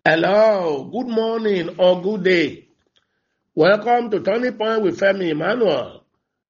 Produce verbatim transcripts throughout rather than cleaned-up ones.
Hello, good morning or good day. Welcome to Turning Point with Femi Emmanuel.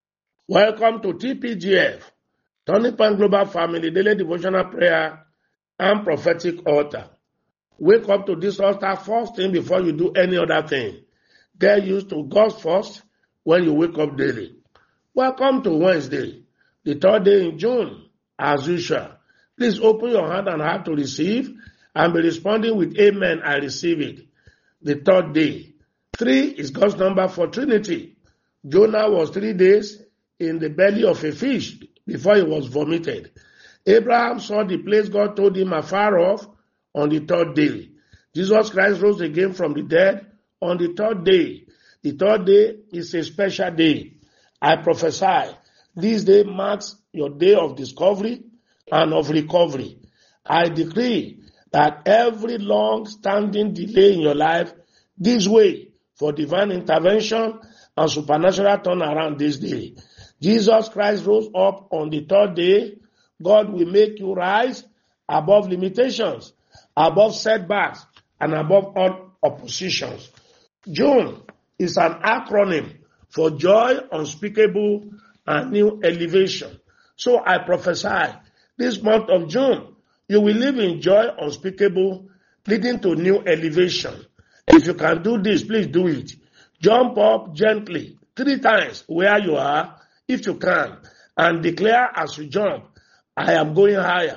Welcome to T P G F, Turning Point Global Family Daily Devotional Prayer and Prophetic Altar. Wake up to this altar first thing before you do any other thing. Get used to God's first when you wake up daily. Welcome to Wednesday, the third day in June, as usual. Please open your hand and heart to receive and be responding with Amen, I receive it. The third day. Three is God's number for Trinity. Jonah was three days in the belly of a fish before he was vomited. Abraham saw the place God told him afar off on the third day. Jesus Christ rose again from the dead on the third day. The third day is a special day. I prophesy this day marks your day of discovery and of recovery. I decree that every long-standing delay in your life gives way for divine intervention and supernatural turnaround this day. Jesus Christ rose up on the third day. God will make you rise above limitations, above setbacks, and above all oppositions. June is an acronym for joy unspeakable and new elevation. So I prophesy this month of June, you will live in joy unspeakable, leading to new elevation. If you can do this, please do it. Jump up gently three times where you are, if you can, and declare as you jump, I am going higher.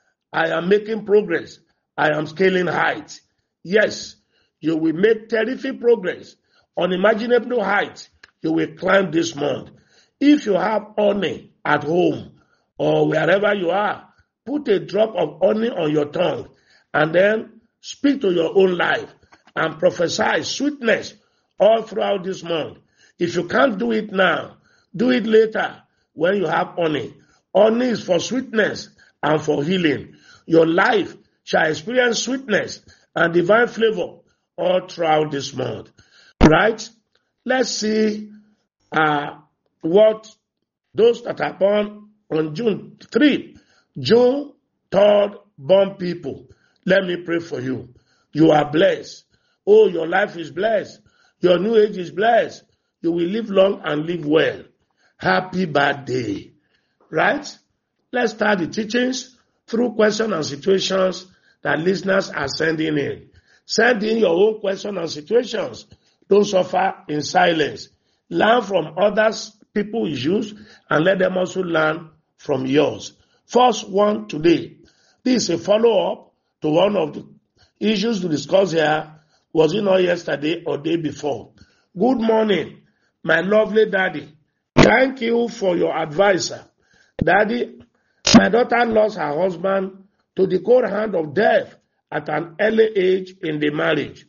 I am making progress. I am scaling heights. Yes, you will make terrific progress. Unimaginable heights you will climb this month. If you have honey at home or wherever you are, put a drop of honey on your tongue and then speak to your own life and prophesy sweetness all throughout this month. If you can't do it now, do it later when you have honey. Honey is for sweetness and for healing. Your life shall experience sweetness and divine flavor all throughout this month. Right? Let's see uh, what those that are born on June third, June third born people. Let me pray for you. You are blessed. Oh, your life is blessed. Your new age is blessed. You will live long and live well. Happy birthday. Right? Let's start the teachings through questions and situations that listeners are sending in. Send in your own questions and situations. Don't suffer in silence. Learn from others, people's issues, and let them also learn from yours. First one today. This is a follow-up to one of the issues to discuss here. Was it not yesterday or day before? Good morning, my lovely daddy. Thank you for your advisor. Daddy, my daughter lost her husband to the cold hand of death at an early age in the marriage.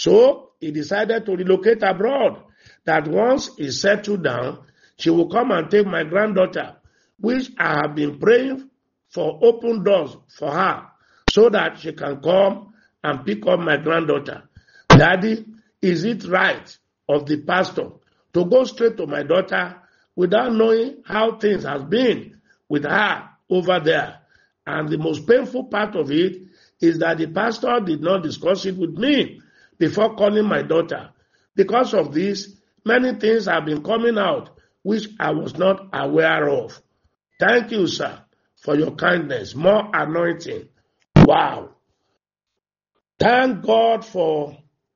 So he decided to relocate abroad, that once he settled down, she will come and take my granddaughter, which I have been praying for open doors for her, so that she can come and pick up my granddaughter. Daddy, is it right of the pastor to go straight to my daughter without knowing how things have been with her over there? And the most painful part of it is that the pastor did not discuss it with me before calling my daughter. Because of this, many things have been coming out which I was not aware of. Thank you, sir, for your kindness. More anointing. Wow. Thank God for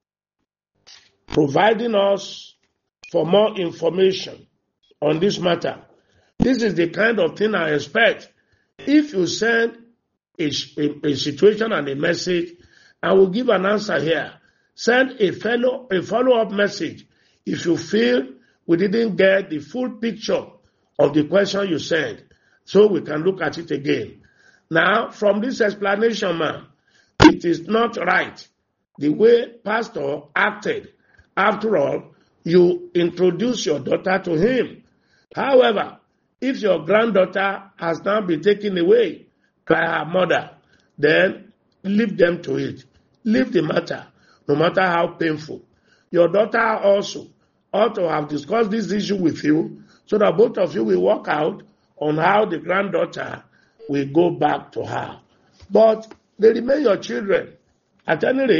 providing us for more information on this matter. This is the kind of thing I expect. If you send a, a, a situation and a message, I will give an answer here. Send a fellow a follow-up message if you feel we didn't get the full picture of the question you sent, so we can look at it again. Now, from this explanation, man, it is not right the way pastor acted. After all, you introduce your daughter to him. However, if your granddaughter has now been taken away by her mother, then leave them to it. Leave the matter, no matter how painful. Your daughter also ought to have discussed this issue with you so that both of you will work out on how the granddaughter will go back to her. But they remain your children. At any rate,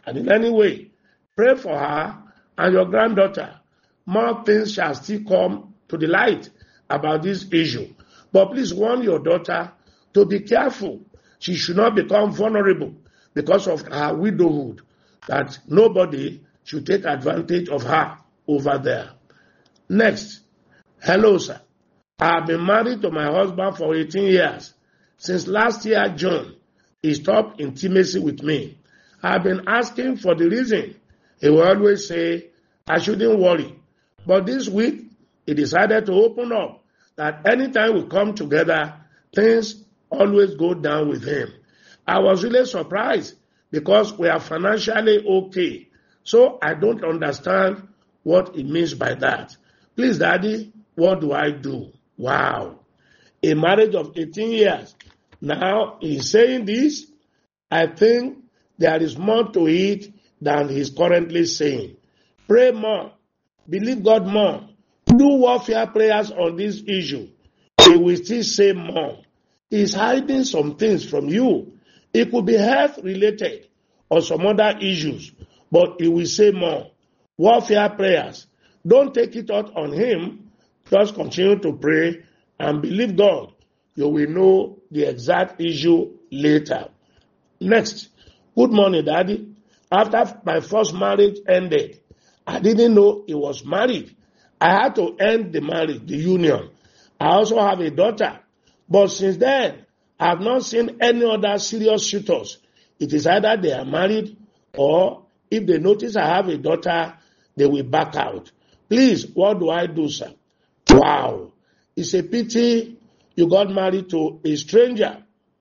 And in any way, pray for her and your granddaughter. More things shall still come to the light about this issue. But please warn your daughter to be careful. She should not become vulnerable because of her widowhood, that nobody should take advantage of her over there. Next. Hello, sir. I have been married to my husband for eighteen years. Since last year, June, he stopped intimacy with me. I have been asking for the reason. He will always say, I shouldn't worry. But this week, he decided to open up that anytime we come together, things always go down with him. I was really surprised because we are financially okay. So I don't understand what it means by that. Please, Daddy, what do I do? Wow. A marriage of eighteen years. Now he's saying this. I think there is more to it than he's currently saying. Pray more. Believe God more. Do warfare prayers on this issue. He will still say more. He's hiding some things from you. It could be health related or some other issues, but he will say more. Warfare prayers. Don't take it out on him. Just continue to pray and believe God. You will know the exact issue later. Next. Good morning, Daddy. After my first marriage ended, I didn't know he was married. I had to end the marriage, the union. I also have a daughter. But since then, I have not seen any other serious suitors. It is either they are married or if they notice I have a daughter, they will back out. Please, what do I do, sir? Wow. It's a pity you got married to a stranger.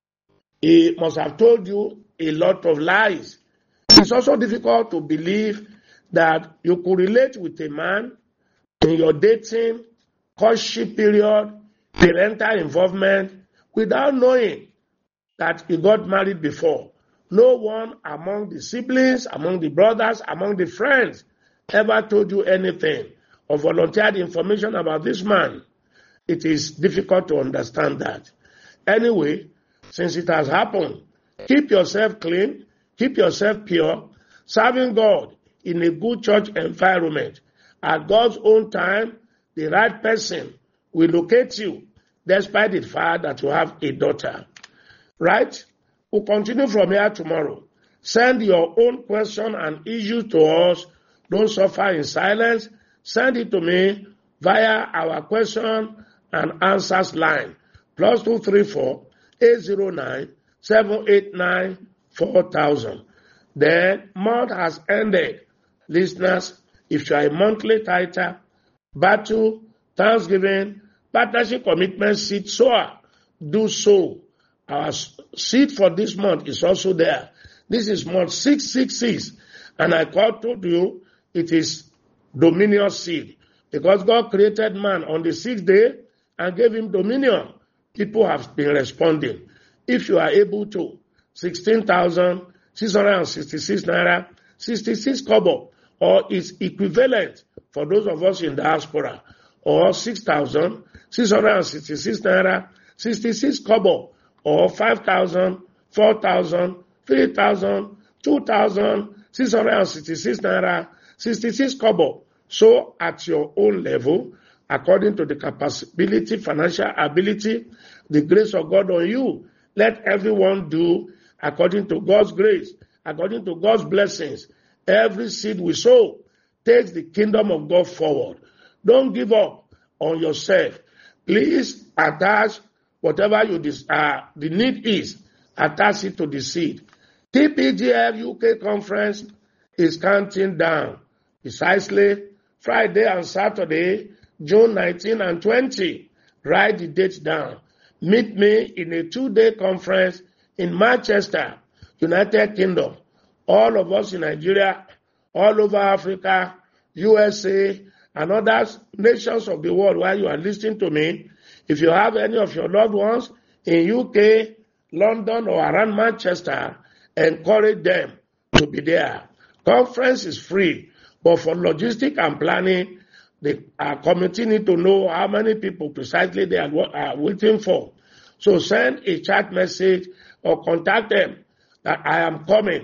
He must have told you a lot of lies. It's also difficult to believe that you could relate with a man in your dating, courtship period, parental involvement, without knowing that he got married before. No one among the siblings, among the brothers, among the friends ever told you anything or volunteered information about this man. It is difficult to understand that. Anyway, since it has happened, keep yourself clean, keep yourself pure, serving God in a good church environment. At God's own time, the right person will locate you, despite the fact that you have a daughter. Right? We'll continue from here tomorrow. Send your own question and issue to us. Don't suffer in silence. Send it to me via our question and answers line. Plus two three four eight zero nine seven eight nine four thousand. Then month has ended. Listeners, if you are a monthly tither, battle, Thanksgiving, partnership commitment seed sower, do so. Our seed for this month is also there. This is month six six six. And I told you it is dominion seed. Because God created man on the sixth day and gave him dominion. People have been responding. If you are able to, sixteen thousand six hundred sixty-six naira, sixty-six kobo, or its equivalent for those of us in diaspora, or six thousand six hundred sixty-six naira, sixty-six kobo, or five thousand, four thousand, three thousand, two thousand six hundred sixty-six naira, sixty-six kobo. So at your own level, according to the capability, financial ability, the grace of God on you, let everyone do according to God's grace, according to God's blessings. Every seed we sow takes the kingdom of God forward. Don't give up on yourself. Please attach whatever you desire, the need is, attach it to the seed. T P G F U K conference is counting down. Precisely Friday and Saturday, June nineteenth and twentieth. Write the date down. Meet me in a two-day conference in Manchester, United Kingdom. All of us in Nigeria, all over Africa, U S A, and other nations of the world while you are listening to me. If you have any of your loved ones in U K, London, or around Manchester, encourage them to be there. Conference is free, but for logistics and planning, the uh, committee need to know how many people precisely they are, are waiting for. So send a chat message or contact them that I am coming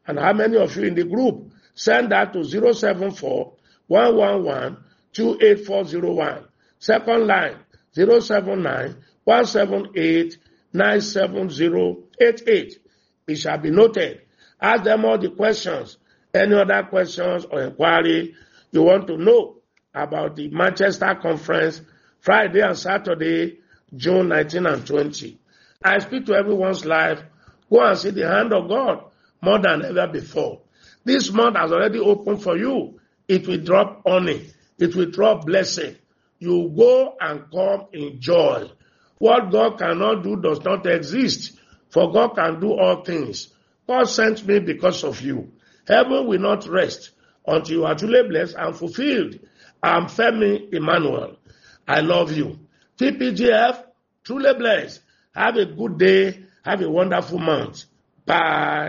And how many of you in the group? Send that to zero seven four, one one one, two eight four zero one. Second line, zero seven nine, one seven eight, nine seven zero eight eight. It shall be noted. Ask them all the questions. Any other questions or inquiry you want to know about the Manchester Conference, Friday and Saturday, June nineteenth and twentieth. I speak to everyone's life. Go and see the hand of God more than ever before. This month has already opened for you. It will drop honey. It will drop blessing. You go and come in joy. What God cannot do does not exist, for God can do all things. God sent me because of you. Heaven will not rest until you are truly blessed and fulfilled. I'm Femi Emmanuel. I love you. T P G F, truly blessed. Have a good day. Have a wonderful month. Bye.